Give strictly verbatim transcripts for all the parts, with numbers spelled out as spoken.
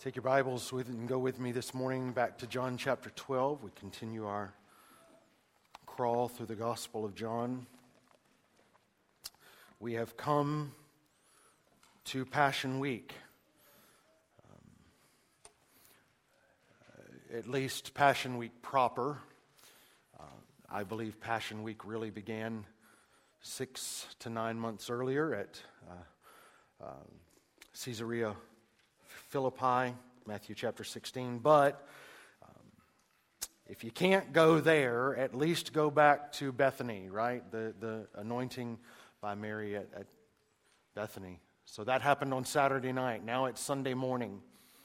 Take your Bibles with and go with me this morning back to John chapter twelve. We continue our crawl through the Gospel of John. We have come to Passion Week. Um, at least Passion Week proper. Uh, I believe Passion Week really began six to nine months earlier at uh, uh, Caesarea Philippi, Matthew chapter sixteen. But um, if you can't go there, at least go back to Bethany, right? The the anointing by Mary at, at Bethany. So that happened on Saturday night. Now it's Sunday morning.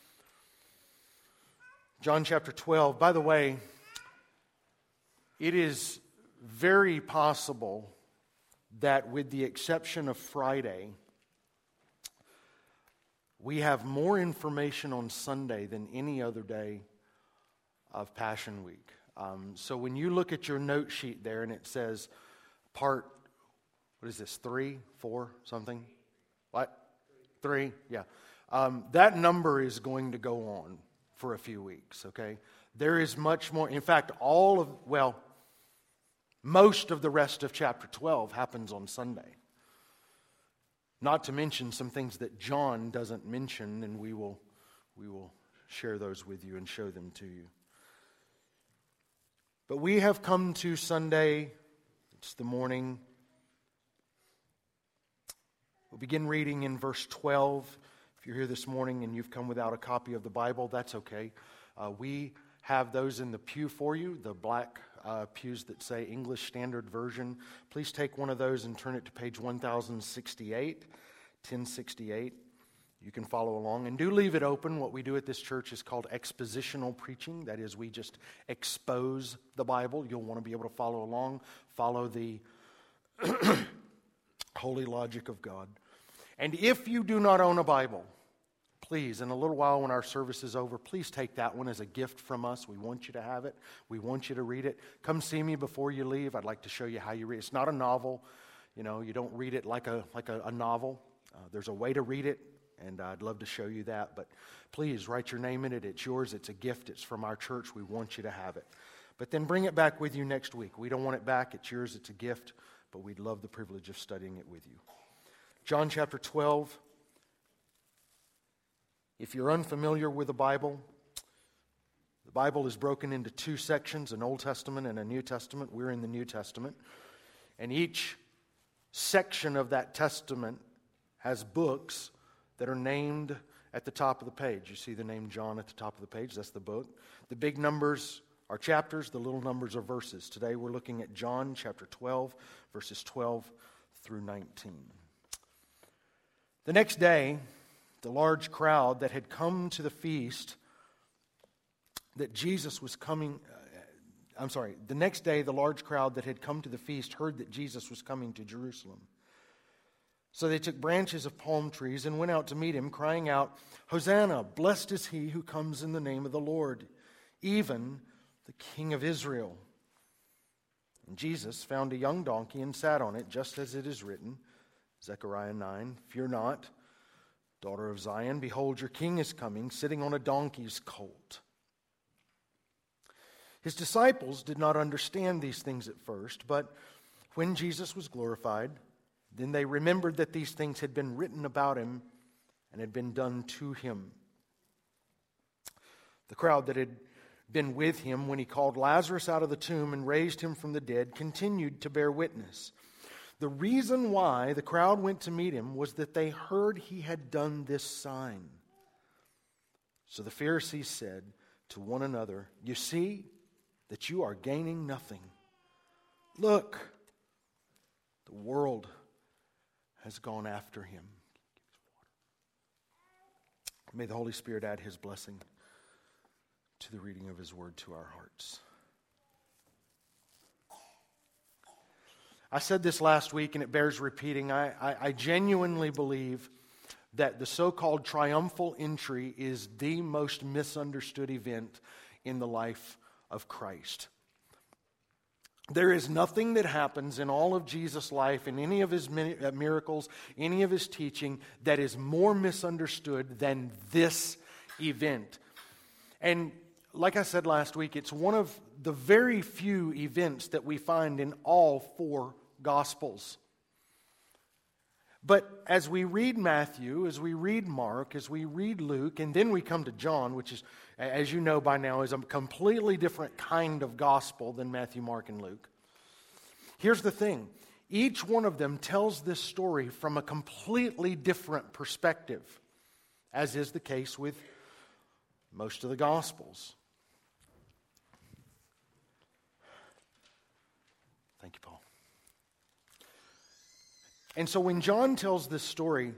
John chapter twelve. By the way, it is very possible that with the exception of Friday, we have more information on Sunday than any other day of Passion Week. Um, so when you look at your note sheet there and it says part, what is this, three, four, something? What? Three? Yeah. Um, that number is going to go on for a few weeks, okay? There is much more. In fact, all of, well, most of the rest of chapter twelve happens on Sunday. Not to mention some things that John doesn't mention, and we will we will share those with you and show them to you. But we have come to Sunday. It's the morning. We'll begin reading in verse twelve. If you're here this morning and you've come without a copy of the Bible, that's okay. Uh, we have those in the pew for you, the black uh, pews that say English Standard Version. Please take one of those and turn it to page one thousand sixty-eight, ten sixty-eight. You can follow along. And do leave it open. What we do at this church is called expositional preaching. That is, we just expose the Bible. You'll want to be able to follow along, follow the holy logic of God. And if you do not own a Bible, please, in a little while when our service is over, please take that one as a gift from us. We want you to have it. We want you to read it. Come see me before you leave. I'd like to show you how you read it. It's not a novel. You know, you don't read it like a like a, a novel. Uh, there's a way to read it, and I'd love to show you that. But please, write your name in it. It's yours. It's a gift. It's from our church. We want you to have it. But then bring it back with you next week. We don't want it back. It's yours. It's a gift. But we'd love the privilege of studying it with you. John chapter twelve. If you're unfamiliar with the Bible, the Bible is broken into two sections, an Old Testament and a New Testament. We're in the New Testament. And each section of that testament has books that are named at the top of the page. You see the name John at the top of the page. That's the book. The big numbers are chapters. The little numbers are verses. Today we're looking at John chapter twelve, verses twelve through nineteen. The next day, the large crowd that had come to the feast that Jesus was coming, uh, I'm sorry, the next day the large crowd that had come to the feast heard that Jesus was coming to Jerusalem. So they took branches of palm trees and went out to meet him, crying out, "Hosanna, blessed is he who comes in the name of the Lord, even the King of Israel." And Jesus found a young donkey and sat on it, just as it is written, Zechariah nine, "Fear not, daughter of Zion, behold, your king is coming, sitting on a donkey's colt." His disciples did not understand these things at first, but when Jesus was glorified, then they remembered that these things had been written about him and had been done to him. The crowd that had been with him when he called Lazarus out of the tomb and raised him from the dead continued to bear witness. The reason why the crowd went to meet him was that they heard he had done this sign. So the Pharisees said to one another, "You see that you are gaining nothing. Look, the world has gone after him." May the Holy Spirit add his blessing to the reading of his word to our hearts. I said this last week, and it bears repeating. I, I, I genuinely believe that the so-called triumphal entry is the most misunderstood event in the life of Christ. There is nothing that happens in all of Jesus' life, in any of his miracles, any of his teaching, that is more misunderstood than this event. And like I said last week, it's one of the very few events that we find in all four Gospels. But as we read Matthew, as we read Mark, as we read Luke, and then we come to John, which is, as you know by now, is a completely different kind of gospel than Matthew, Mark, and Luke. Here's the thing. Each one of them tells this story from a completely different perspective, as is the case with most of the Gospels. Thank you, Paul. And so when John tells this story,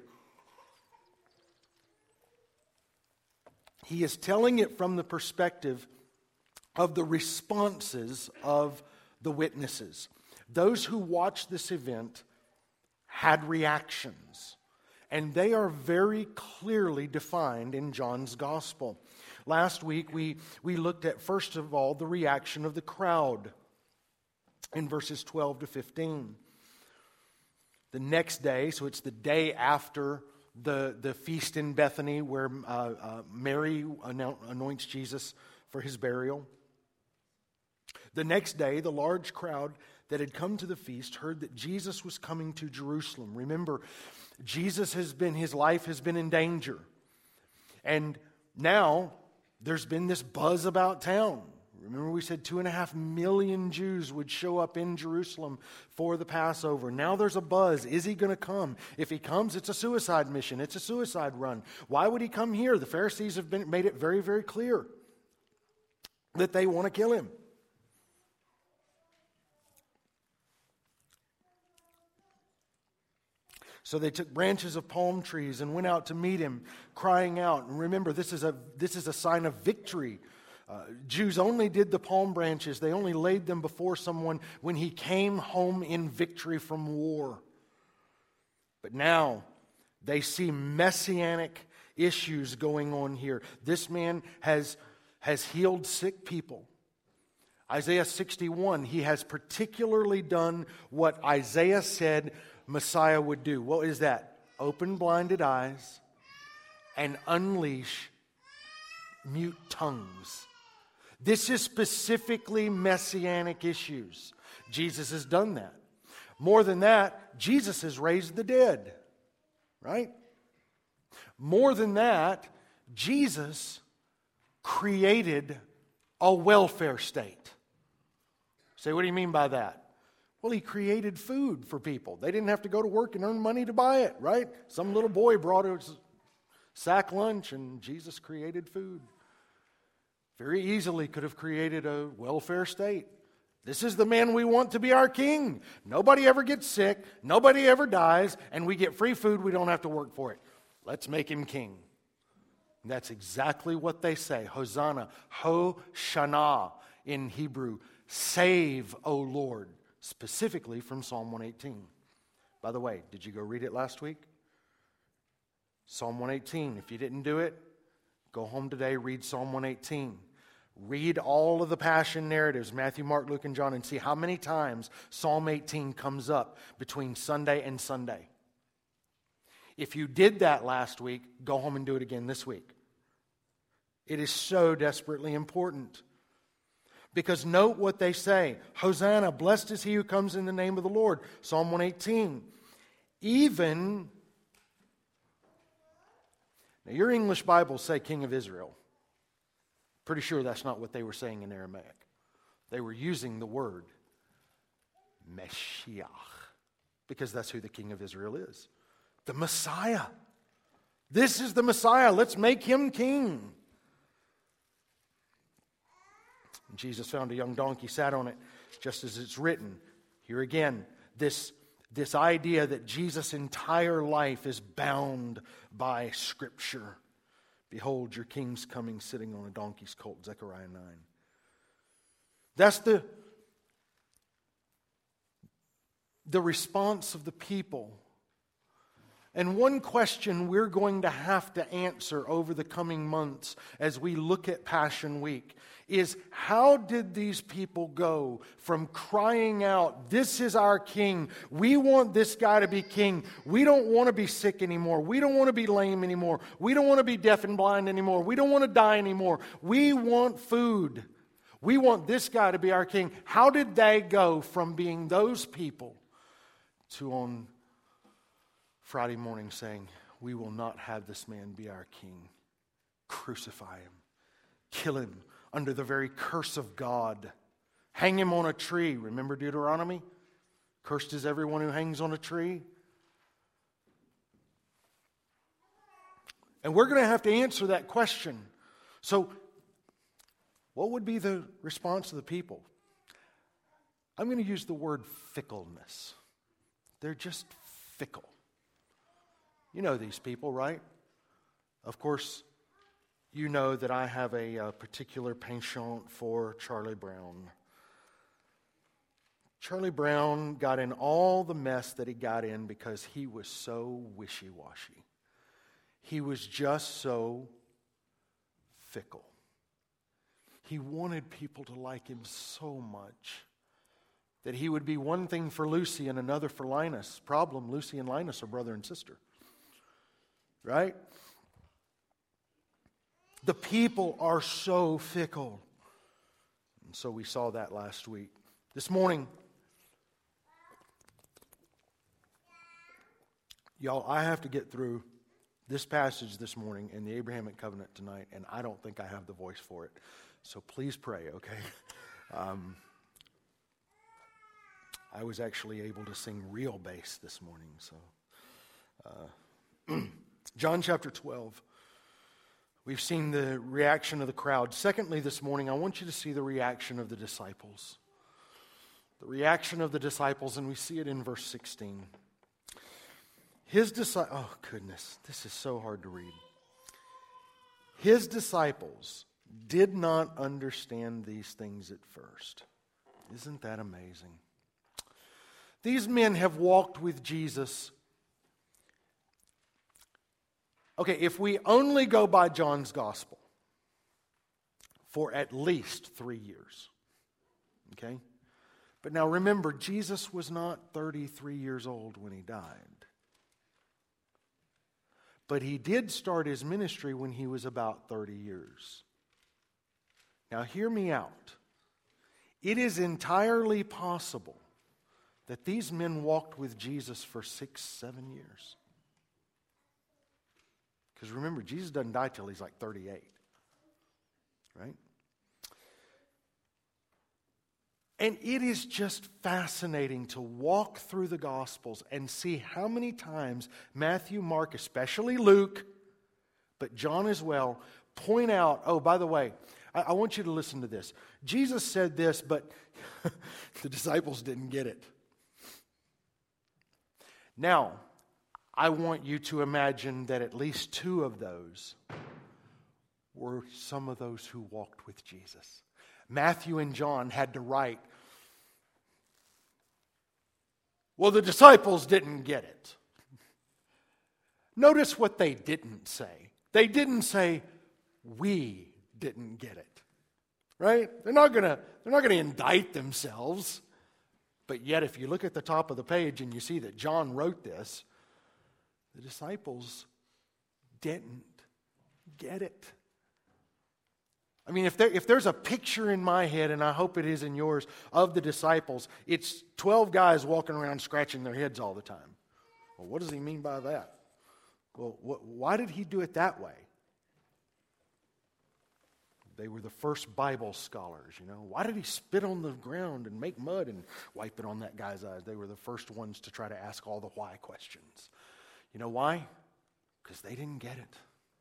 he is telling it from the perspective of the responses of the witnesses. Those who watched this event had reactions, and they are very clearly defined in John's gospel. Last week we, we looked at, first of all, the reaction of the crowd in verses twelve to fifteen. The next day, so it's the day after the, the feast in Bethany where uh, uh, Mary anoints Jesus for his burial. The next day, the large crowd that had come to the feast heard that Jesus was coming to Jerusalem. Remember, Jesus has been, his life has been in danger. And now there's been this buzz about town. Remember we said two and a half million Jews would show up in Jerusalem for the Passover. Now there's a buzz. Is he going to come? If he comes, it's a suicide mission. It's a suicide run. Why would he come here? The Pharisees have been, made it very, very clear that they want to kill him. So they took branches of palm trees and went out to meet him, crying out. And remember, this is a, this is a sign of victory. Uh, Jews only did the palm branches. They only laid them before someone when he came home in victory from war. But now they see messianic issues going on here. This man has, has healed sick people. Isaiah sixty-one, he has particularly done what Isaiah said Messiah would do. What is that? Open blinded eyes and unleash mute tongues. This is specifically messianic issues. Jesus has done that. More than that, Jesus has raised the dead. Right? More than that, Jesus created a welfare state. Say, what do you mean by that? Well, he created food for people. They didn't have to go to work and earn money to buy it, right? Some little boy brought a sack lunch and Jesus created food. Very easily could have created a welfare state. This is the man we want to be our king. Nobody ever gets sick. Nobody ever dies. And we get free food. We don't have to work for it. Let's make him king. And that's exactly what they say. Hosanna. Hoshana in Hebrew. Save, O Lord. Specifically from Psalm one eighteen. By the way, did you go read it last week? Psalm one eighteen. If you didn't do it, go home today, read Psalm one eighteen. Read all of the Passion narratives, Matthew, Mark, Luke, and John, and see how many times Psalm eighteen comes up between Sunday and Sunday. If you did that last week, go home and do it again this week. It is so desperately important. Because note what they say. Hosanna, blessed is he who comes in the name of the Lord. Psalm one eighteen. Even, now your English Bibles say King of Israel. Pretty sure that's not what they were saying in Aramaic. They were using the word Meshiach. Because that's who the King of Israel is. The Messiah. This is the Messiah. Let's make him king. Jesus found a young donkey, sat on it, just as it's written. Here again, this, this idea that Jesus' entire life is bound by Scripture. Behold, your king's coming, sitting on a donkey's colt, Zechariah nine. That's the, the response of the people And one question we're going to have to answer over the coming months as we look at Passion Week is, how did these people go from crying out, "This is our king. We want this guy to be king. We don't want to be sick anymore. We don't want to be lame anymore. We don't want to be deaf and blind anymore. We don't want to die anymore. We want food. We want this guy to be our king." How did they go from being those people to on Friday morning saying, "We will not have this man be our king. Crucify him. Kill him under the very curse of God. Hang him on a tree." Remember Deuteronomy? Cursed is everyone who hangs on a tree. And we're going to have to answer that question. So, what would be the response of the people? I'm going to use the word fickleness. They're just fickle. You know these people, right? Of course, you know that I have a, a particular penchant for Charlie Brown. Charlie Brown got in all the mess that he got in because he was so wishy-washy. He was just so fickle. He wanted people to like him so much that he would be one thing for Lucy and another for Linus. Problem, Lucy and Linus are brother and sister. Right? The people are so fickle. And so we saw that last week. This morning, y'all, I have to get through this passage this morning in the Abrahamic Covenant tonight, and I don't think I have the voice for it. So please pray, okay? Um, I was actually able to sing real bass this morning, so... Uh, John chapter twelve. We've seen the reaction of the crowd. Secondly, this morning, I want you to see the reaction of the disciples. The reaction of the disciples, and we see it in verse sixteen. His disciples, oh goodness, this is so hard to read. His disciples did not understand these things at first. Isn't that amazing? These men have walked with Jesus. Okay, if we only go by John's gospel, for at least three years. Okay? But now remember, Jesus was not thirty-three years old when he died. But he did start his ministry when he was about thirty years. Now hear me out. It is entirely possible that these men walked with Jesus for six, seven years. Because remember, Jesus doesn't die till he's like thirty-eight. Right? And it is just fascinating to walk through the Gospels and see how many times Matthew, Mark, especially Luke, but John as well, point out, oh, by the way, I, I want you to listen to this. Jesus said this, but the disciples didn't get it. Now, I want you to imagine that at least two of those were some of those who walked with Jesus. Matthew and John had to write, well, the disciples didn't get it. Notice what they didn't say. They didn't say, we didn't get it. Right? They're not gonna, they're not gonna indict themselves. But yet, if you look at the top of the page and you see that John wrote this, the disciples didn't get it. I mean, if, there, if there's a picture in my head, and I hope it is in yours, of the disciples, it's twelve guys walking around scratching their heads all the time. Well, what does he mean by that? Well, wh- why did he do it that way? They were the first Bible scholars, you know. Why did he spit on the ground and make mud and wipe it on that guy's eyes? They were the first ones to try to ask all the why questions. You know why? Because they didn't get it.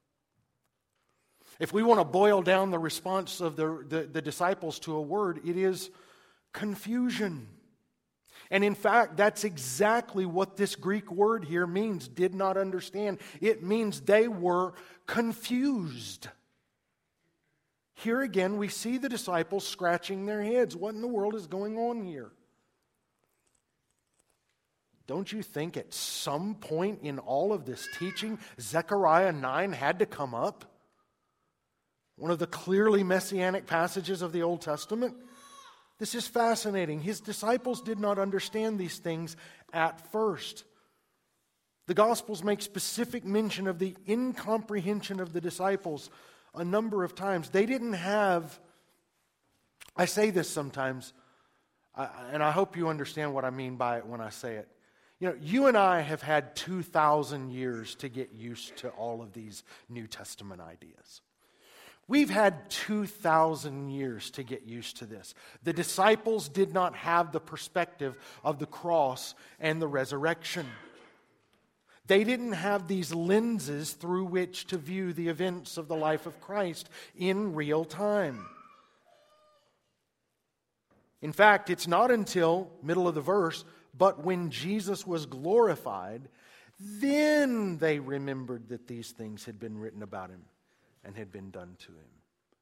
If we want to boil down the response of the, the, the disciples to a word, it is confusion. And in fact, that's exactly what this Greek word here means, did not understand. It means they were confused. Here again, we see the disciples scratching their heads. What in the world is going on here? don't you think at some point in all of this teaching, Zechariah nine had to come up? One of the clearly messianic passages of the Old Testament. This is fascinating. His disciples did not understand these things at first. The Gospels make specific mention of the incomprehension of the disciples a number of times. They didn't have, I say this sometimes, and I hope you understand what I mean by it when I say it. You know, you and I have had two thousand years to get used to all of these New Testament ideas. We've had two thousand years to get used to this. The disciples did not have the perspective of the cross and the resurrection. They didn't have these lenses through which to view the events of the life of Christ in real time. In fact, it's not until, middle of the verse, but when Jesus was glorified, then they remembered that these things had been written about him and had been done to him.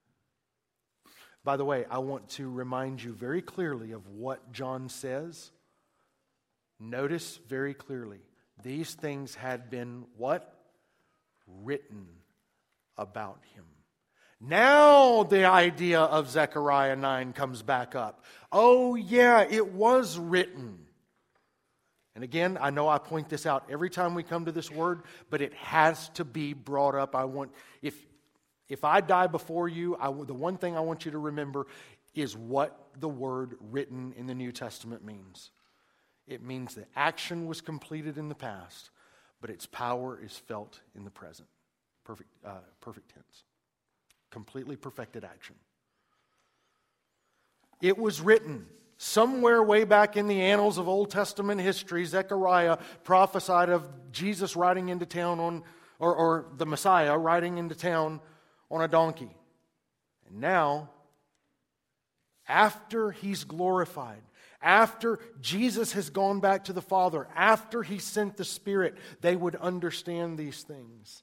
By the way, I want to remind you very clearly of what John says. Notice very clearly, these things had been what? Written about him. Now the idea of Zechariah nine comes back up. Oh yeah, it was written. And again, I know I point this out every time we come to this word, but it has to be brought up. I want, if if I die before you, I, the one thing I want you to remember is what the word written in the New Testament means. It means that action was completed in the past, but its power is felt in the present. Perfect, uh, perfect tense. Completely perfected action. It was written. Somewhere way back in the annals of Old Testament history, Zechariah prophesied of Jesus riding into town on, or, or the Messiah riding into town on a donkey. And now, after he's glorified, after Jesus has gone back to the Father, after he sent the Spirit, they would understand these things.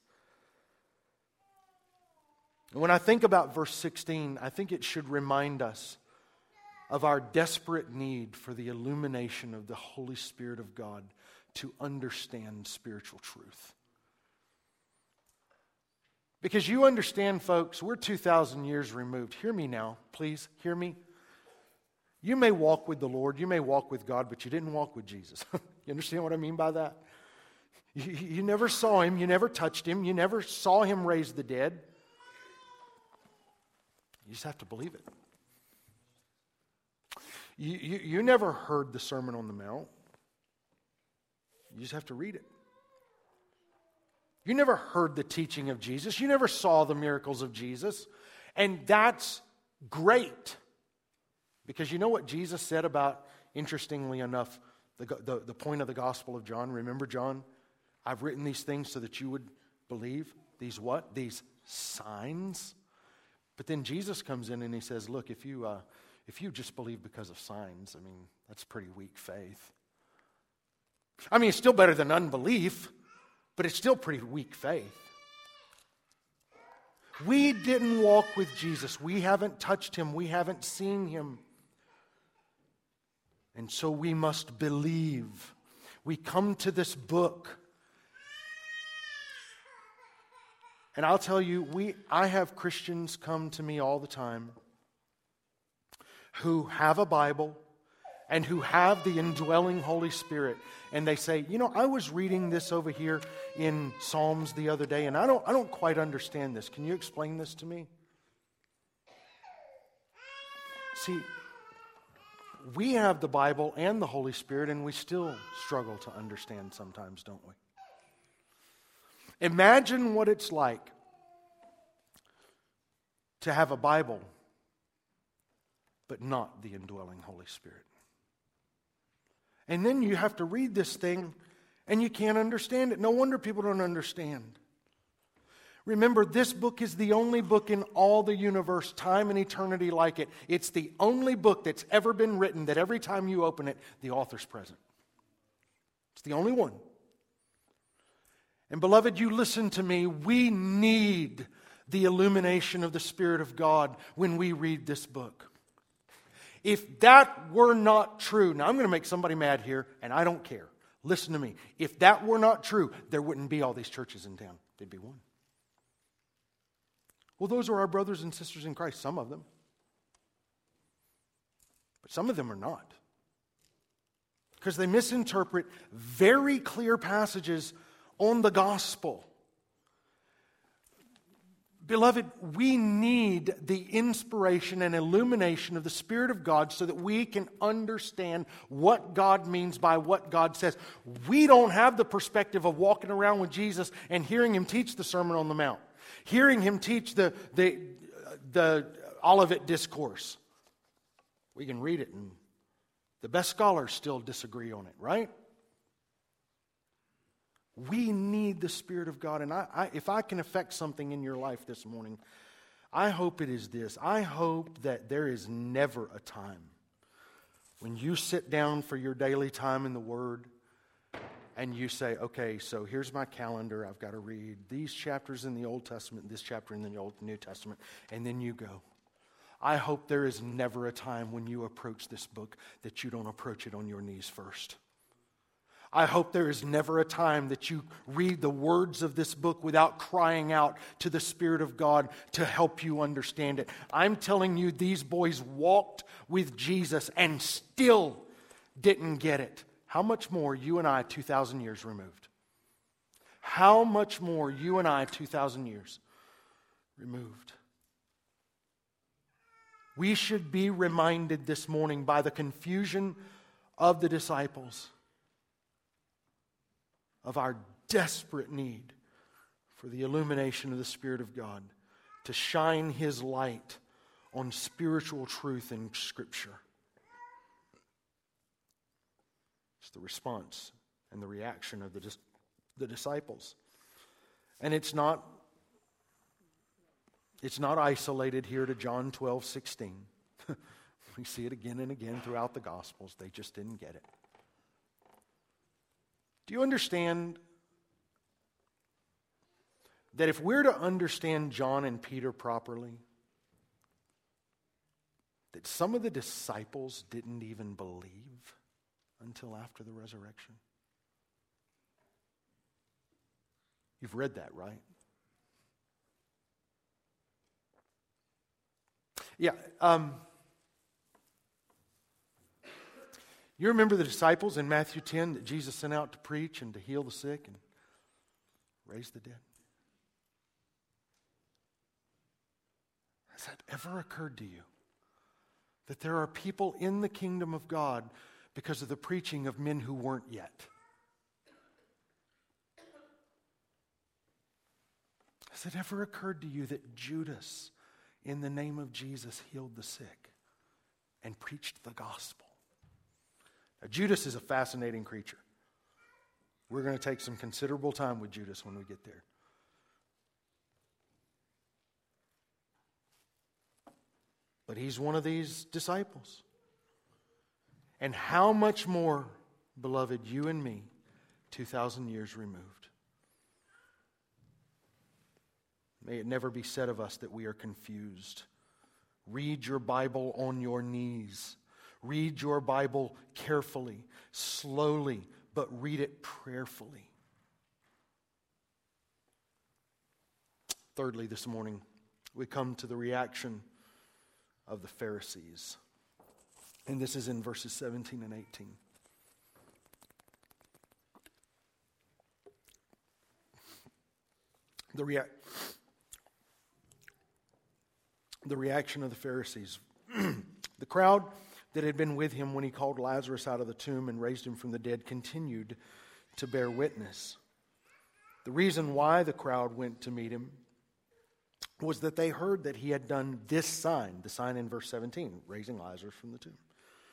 And when I think about verse sixteen, I think it should remind us of our desperate need for the illumination of the Holy Spirit of God to understand spiritual truth. Because you understand, folks, we're two thousand years removed. Hear me now, please, hear me. You may walk with the Lord, you may walk with God, but you didn't walk with Jesus. You understand what I mean by that? You, you never saw him, you never touched him, you never saw him raise the dead. You just have to believe it. You, you, you never heard the Sermon on the Mount. You just have to read it. You never heard the teaching of Jesus. You never saw the miracles of Jesus. And that's great. Because you know what Jesus said about, interestingly enough, the, the, the point of the Gospel of John? Remember, John, I've written these things so that you would believe. These what? These signs. But then Jesus comes in and he says, look, if you uh, if you just believe because of signs, I mean, that's pretty weak faith. I mean, it's still better than unbelief, but it's still pretty weak faith. We didn't walk with Jesus. We haven't touched him. We haven't seen him. And so we must believe. We come to this book. And I'll tell you, we I have Christians come to me all the time who have a Bible and who have the indwelling Holy Spirit. And they say, you know, I was reading this over here in Psalms the other day, and I don't I don't quite understand this. Can you explain this to me? See, we have the Bible and the Holy Spirit, and we still struggle to understand sometimes, don't we? Imagine what it's like to have a Bible, but not the indwelling Holy Spirit. And then you have to read this thing, and you can't understand it. No wonder people don't understand. Remember, this book is the only book in all the universe, time and eternity like it. It's the only book that's ever been written that every time you open it, the author's present. It's the only one. And beloved, you listen to me. We need the illumination of the Spirit of God when we read this book. If that were not true, now I'm going to make somebody mad here, and I don't care. Listen to me. If that were not true, there wouldn't be all these churches in town. There'd be one. Well, those are our brothers and sisters in Christ, some of them. But some of them are not. Because they misinterpret very clear passages on the gospel. Beloved, we need the inspiration and illumination of the Spirit of God so that we can understand what God means by what God says. We don't have the perspective of walking around with Jesus and hearing Him teach the Sermon on the Mount, hearing Him teach the, the, the Olivet Discourse. We can read it, and the best scholars still disagree on it, right? We need the Spirit of God. And I, I, if I can affect something in your life this morning, I hope it is this. I hope that there is never a time when you sit down for your daily time in the Word and you say, okay, so here's my calendar. I've got to read these chapters in the Old Testament, this chapter in the Old New Testament, and then you go. I hope there is never a time when you approach this book that you don't approach it on your knees first. I hope there is never a time that you read the words of this book without crying out to the Spirit of God to help you understand it. I'm telling you, these boys walked with Jesus and still didn't get it. How much more you and I two thousand years removed? How much more you and I two thousand years removed? We should be reminded this morning by the confusion of the disciples of our desperate need for the illumination of the Spirit of God to shine His light on spiritual truth in Scripture. It's the response and the reaction of the, dis- the disciples. And it's not, it's not isolated here to John twelve sixteen. We see it again and again throughout the Gospels. They just didn't get it. Do you understand that if we're to understand John and Peter properly, that some of the disciples didn't even believe until after the resurrection? You've read that, right? Yeah. Um, You remember the disciples in Matthew ten that Jesus sent out to preach and to heal the sick and raise the dead? Has that ever occurred to you that there are people in the kingdom of God because of the preaching of men who weren't yet? Has it ever occurred to you that Judas, in the name of Jesus, healed the sick and preached the gospel? Now, Judas is a fascinating creature. We're going to take some considerable time with Judas when we get there. But he's one of these disciples. And how much more, beloved, you and me, two thousand years removed. May it never be said of us that we are confused. Read your Bible on your knees. Read your Bible carefully, slowly, but read it prayerfully. Thirdly, this morning, we come to the reaction of the Pharisees. And this is in verses seventeen and eighteen. The, rea- the reaction of the Pharisees. The crowd that had been with him when he called Lazarus out of the tomb and raised him from the dead continued to bear witness. The reason why the crowd went to meet him was that they heard that he had done this sign, the sign in verse seventeen, raising Lazarus from the tomb.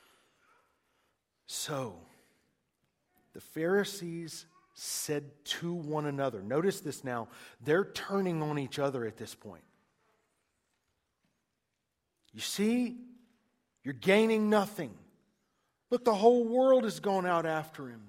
So, the Pharisees said to one another, notice this now, they're turning on each other at this point. You see, you're gaining nothing. Look, the whole world has gone out after him.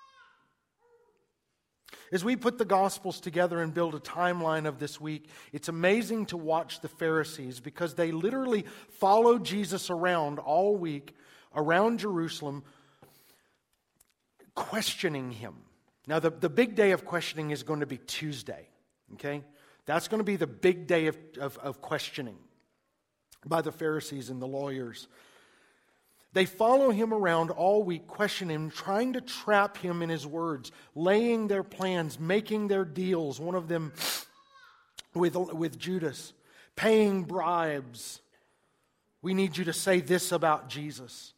As we put the Gospels together and build a timeline of this week, it's amazing to watch the Pharisees because they literally followed Jesus around all week, around Jerusalem, questioning him. Now, the, the big day of questioning is going to be Tuesday, okay? That's going to be the big day of, of, of questioning by the Pharisees and the lawyers. They follow him around all week, questioning him, trying to trap him in his words, laying their plans, making their deals, one of them with, with Judas, paying bribes. We need you to say this about Jesus.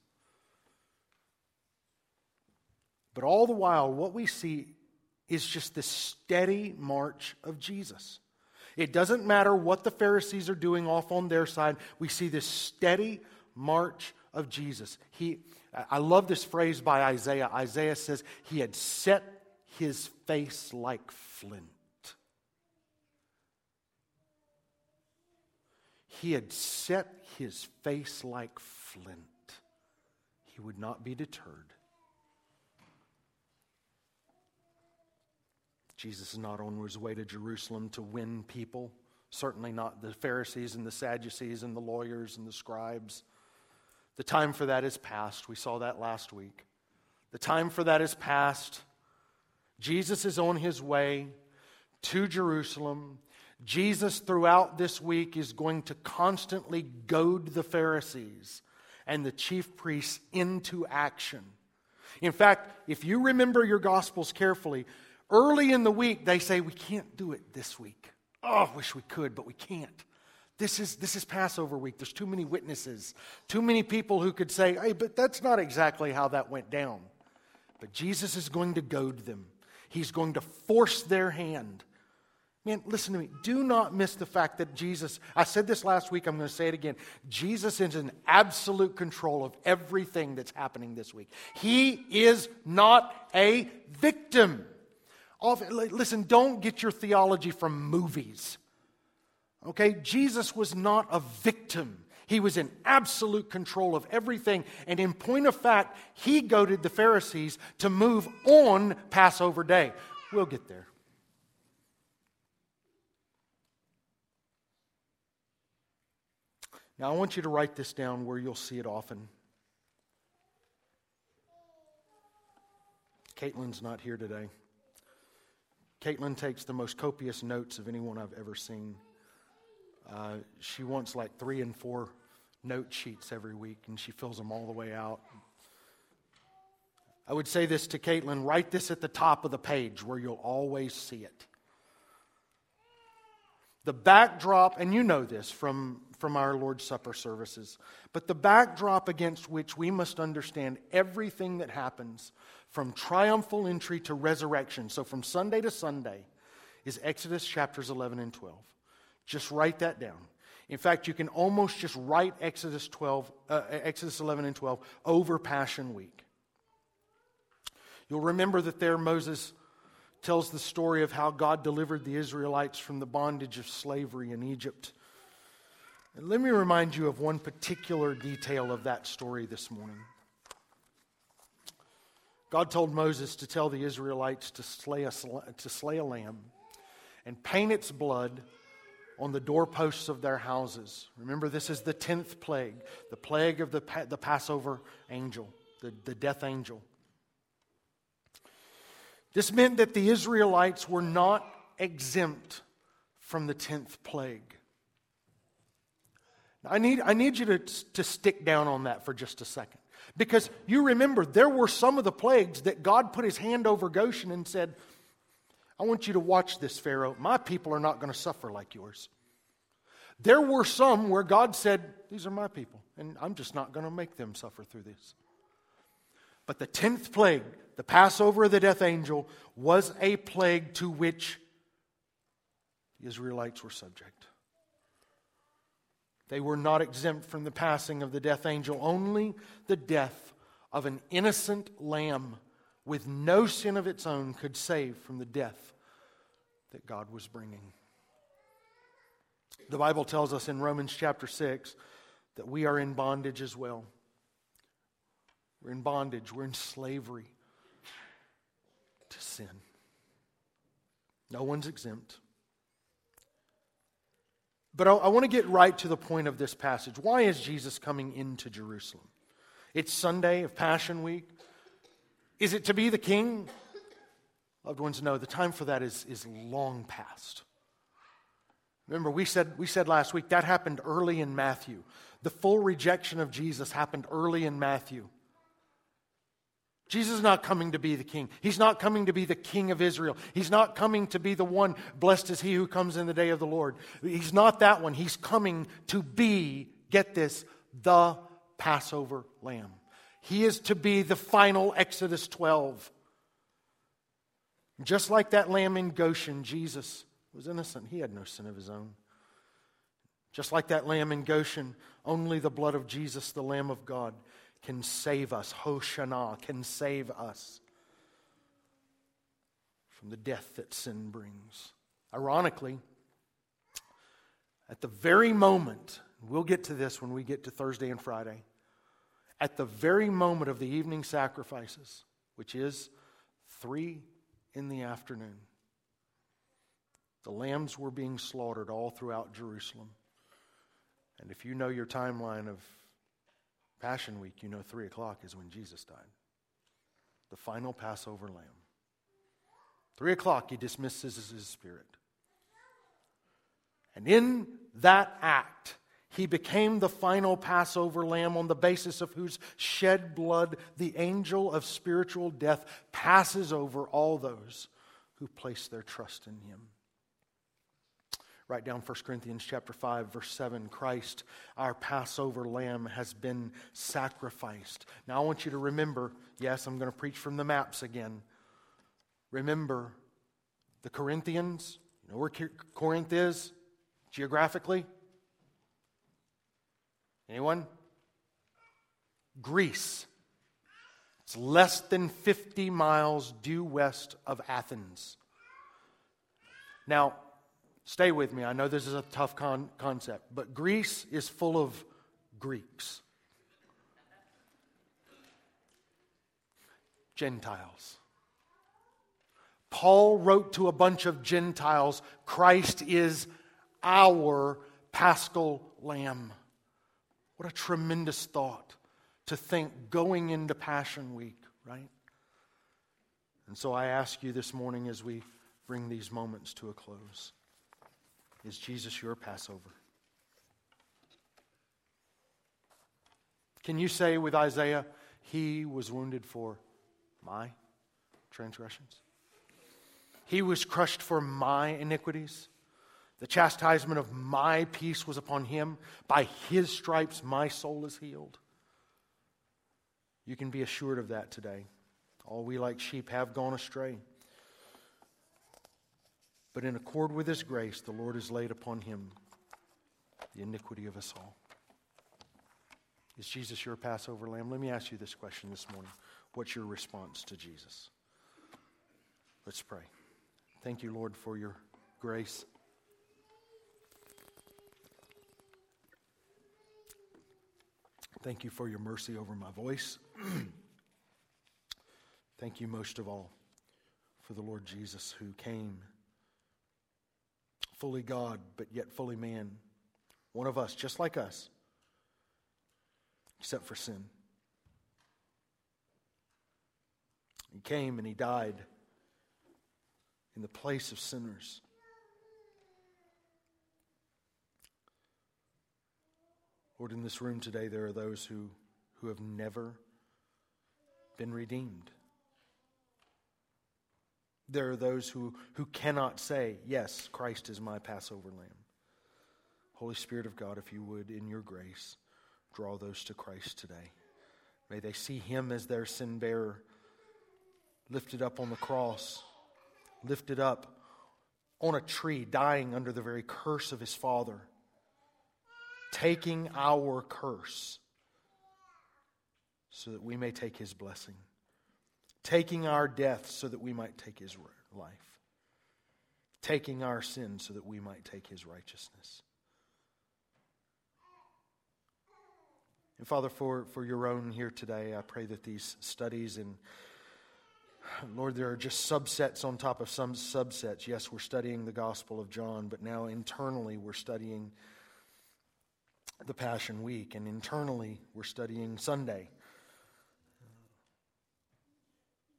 But all the while, what we see is just this steady march of Jesus. It doesn't matter what the Pharisees are doing off on their side. We see this steady march of Jesus. He, I love this phrase by Isaiah. Isaiah says, he had set his face like flint. He had set his face like flint. He would not be deterred. Jesus is not on his way to Jerusalem to win people. Certainly not the Pharisees and the Sadducees and the lawyers and the scribes. The time for that is past. We saw that last week. The time for that is past. Jesus is on his way to Jerusalem. Jesus, throughout this week, is going to constantly goad the Pharisees and the chief priests into action. In fact, if you remember your Gospels carefully, early in the week, they say, we can't do it this week. Oh, I wish we could, but we can't. This is, this is Passover week. There's too many witnesses. Too many people who could say, hey, but that's not exactly how that went down. But Jesus is going to goad them. He's going to force their hand. Man, listen to me. Do not miss the fact that Jesus, I said this last week, I'm going to say it again. Jesus is in absolute control of everything that's happening this week. He is not a victim. Listen, don't get your theology from movies. Okay? Jesus was not a victim. He was in absolute control of everything. And in point of fact, he goaded the Pharisees to move on Passover day. We'll get there. Now, I want you to write this down where you'll see it often. Caitlin's not here today. Caitlin takes the most copious notes of anyone I've ever seen. Uh, she wants like three and four note sheets every week, and she fills them all the way out. I would say this to Caitlin, write this at the top of the page where you'll always see it. The backdrop, and you know this from, from our Lord's Supper services, but the backdrop against which we must understand everything that happens from triumphal entry to resurrection, so from Sunday to Sunday, is Exodus chapters eleven and twelve. Just write that down. In fact, you can almost just write Exodus twelve, uh, Exodus eleven and twelve over Passion Week. You'll remember that there Moses tells the story of how God delivered the Israelites from the bondage of slavery in Egypt. And let me remind you of one particular detail of that story this morning. God told Moses to tell the Israelites to slay a, to slay a lamb and paint its blood on the doorposts of their houses. Remember, this is the tenth plague, the plague of the, the Passover angel, the, the death angel. This meant that the Israelites were not exempt from the tenth plague. Now, I need, I need you to, to stick down on that for just a second. Because you remember, there were some of the plagues that God put his hand over Goshen and said, I want you to watch this, Pharaoh. My people are not going to suffer like yours. There were some where God said, these are my people, and I'm just not going to make them suffer through this. But the tenth plague, the Passover of the death angel, was a plague to which the Israelites were subject. They were not exempt from the passing of the death angel. Only the death of an innocent lamb with no sin of its own could save from the death that God was bringing. The Bible tells us in Romans chapter six that we are in bondage as well. We're in bondage. We're in slavery to sin. No one's exempt. But I, I want to get right to the point of this passage. Why is Jesus coming into Jerusalem? It's Sunday of Passion Week. Is it to be the king? Loved ones, no, the time for that is, is long past. Remember, we said, we said last week that happened early in Matthew. The full rejection of Jesus happened early in Matthew. Jesus is not coming to be the king. He's not coming to be the king of Israel. He's not coming to be the one, blessed is he who comes in the day of the Lord. He's not that one. He's coming to be, get this, the Passover lamb. He is to be the final Exodus twelve. Just like that lamb in Goshen, Jesus was innocent. He had no sin of his own. Just like that lamb in Goshen, only the blood of Jesus, the Lamb of God, can save us. Hoshana can save us from the death that sin brings. Ironically, at the very moment, we'll get to this when we get to Thursday and Friday, at the very moment of the evening sacrifices, which is three in the afternoon, the lambs were being slaughtered all throughout Jerusalem. And if you know your timeline of Passion Week, you know three o'clock is when Jesus died. The final Passover lamb. Three o'clock he dismisses his spirit. And in that act, he became the final Passover lamb on the basis of whose shed blood the angel of spiritual death passes over all those who place their trust in him. Write down First Corinthians chapter five, verse seven. Christ, our Passover lamb, has been sacrificed. Now I want you to remember, yes, I'm going to preach from the maps again. Remember, the Corinthians, you know where Corinth is geographically? Anyone? Greece. It's less than fifty miles due west of Athens. Now, stay with me. I know this is a tough con- concept, but Greece is full of Greeks. Gentiles. Paul wrote to a bunch of Gentiles, Christ is our Paschal Lamb. What a tremendous thought to think going into Passion Week, right? And so I ask you this morning as we bring these moments to a close, is Jesus your Passover? Can you say with Isaiah, he was wounded for my transgressions? He was crushed for my iniquities. The chastisement of my peace was upon him. By his stripes my soul is healed. You can be assured of that today. All we like sheep have gone astray. But in accord with his grace, the Lord has laid upon him the iniquity of us all. Is Jesus your Passover lamb? Let me ask you this question this morning. What's your response to Jesus? Let's pray. Thank you, Lord, for your grace. Thank you for your mercy over my voice. Thank you most of all for the Lord Jesus who came fully God, but yet fully man. One of us, just like us, except for sin. He came and he died in the place of sinners. Lord, in this room today, there are those who, who have never been redeemed. There are those who, who cannot say, yes, Christ is my Passover lamb. Holy Spirit of God, if you would, in your grace, draw those to Christ today. May they see him as their sin bearer, lifted up on the cross, lifted up on a tree, dying under the very curse of his Father, taking our curse so that we may take his blessing, taking our death so that we might take his life, taking our sin so that we might take his righteousness. And Father, for, for your own here today, I pray that these studies, and Lord, there are just subsets on top of some subsets. Yes, we're studying the Gospel of John, but now internally we're studying the Passion Week, and internally we're studying Sunday.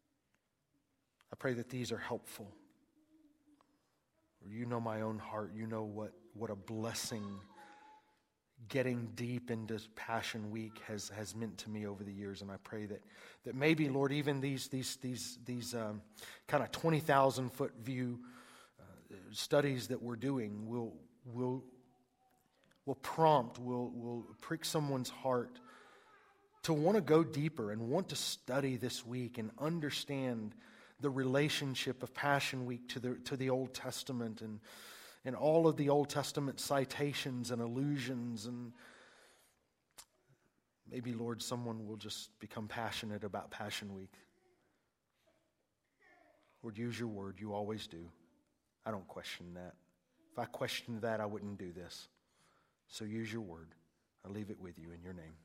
pray that these are helpful. Lord, you know my own heart. You know what, what a blessing getting deep into Passion Week has, has meant to me over the years. And I pray that, that maybe, Lord, even these, these, these, these um, kind of twenty thousand foot view uh, studies that we're doing will, will, will prompt, will, will prick someone's heart to want to go deeper and want to study this week and understand the relationship of Passion Week to the to the Old Testament and and all of the Old Testament citations and allusions. And maybe, Lord, someone will just become passionate about Passion Week. Lord, use your word. You always do. I don't question that. If I questioned that, I wouldn't do this. So use your word. I leave it with you in your name.